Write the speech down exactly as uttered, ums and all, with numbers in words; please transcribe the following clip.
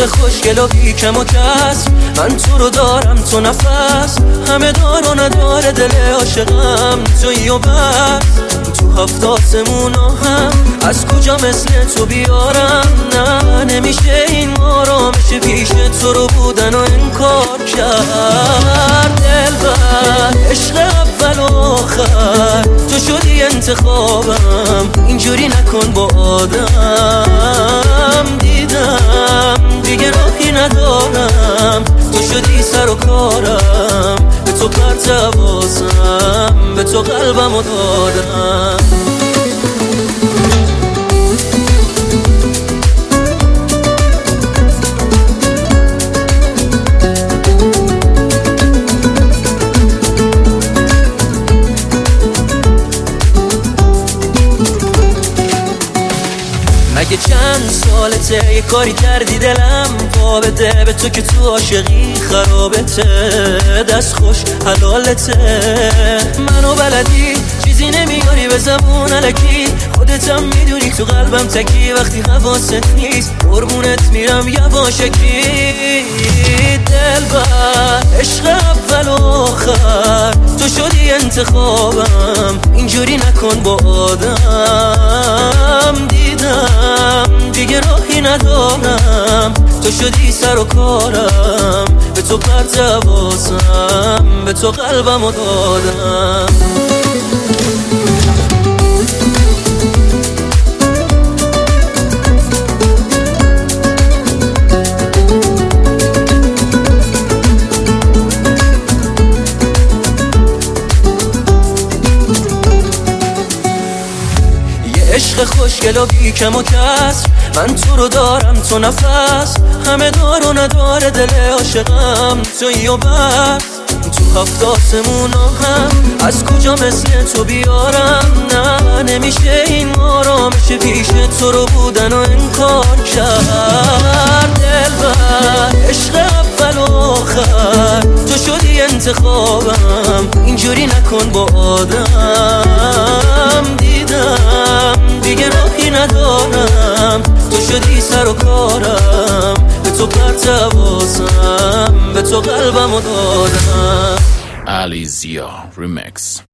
عشق خوشگل و بی کم و کس، من تو رو دارم تو نفس، همه دار و نداره دل عاشقم تویی و بس. تو هفت آسمونا هم از کجا مثل تو بیارم؟ نه نمیشه این آرامش پیش تو رو بودن و انکار کرد. دلبر عشق اول و آخر تو شدی انتخابم، اینجوری نکن با آدم. دیدم دیگه راهی ندارم، تو شدی سر و کارم، به تو پرت حواسم، به تو قلبمو دادم. مگه چند سالته یه کاری کردی دلم پا بده به تو که تو عاشقی خرابته، دست خوش حلالته. منو بلدی چیزی نمیاری به زبون الکی، خودتم میدونی تو قلبم تکی، وقتی حواست نیست قربونت میرم یواشکی. دلبر عشق اول و آخر تو شدی انتخابم، اینجوری نکن با آدم. دیدم دیگه راهی ندارم، تو شدی سر و کارم، به تو پرت حواسم، به تو قلبمو دادم. عشق خوشگل و بی کم و کس، من تو رو دارم تو نفس، همه دار و نداره دل عاشقم تویی و بس. تو هفت آسمونا هم از کجا مثل تو بیارم؟ نه نمیشه این آرامش پیش تو رو بودن و انکار کرد. دلبر عشق اول و آخر تو شدی انتخابم، اینجوری نکن با آدم. دیدم دیگه راهی ندارم، تو شدی سر و کارم، به تو پرت حواسم، به تو قلبمو دادم. Alizia Remix.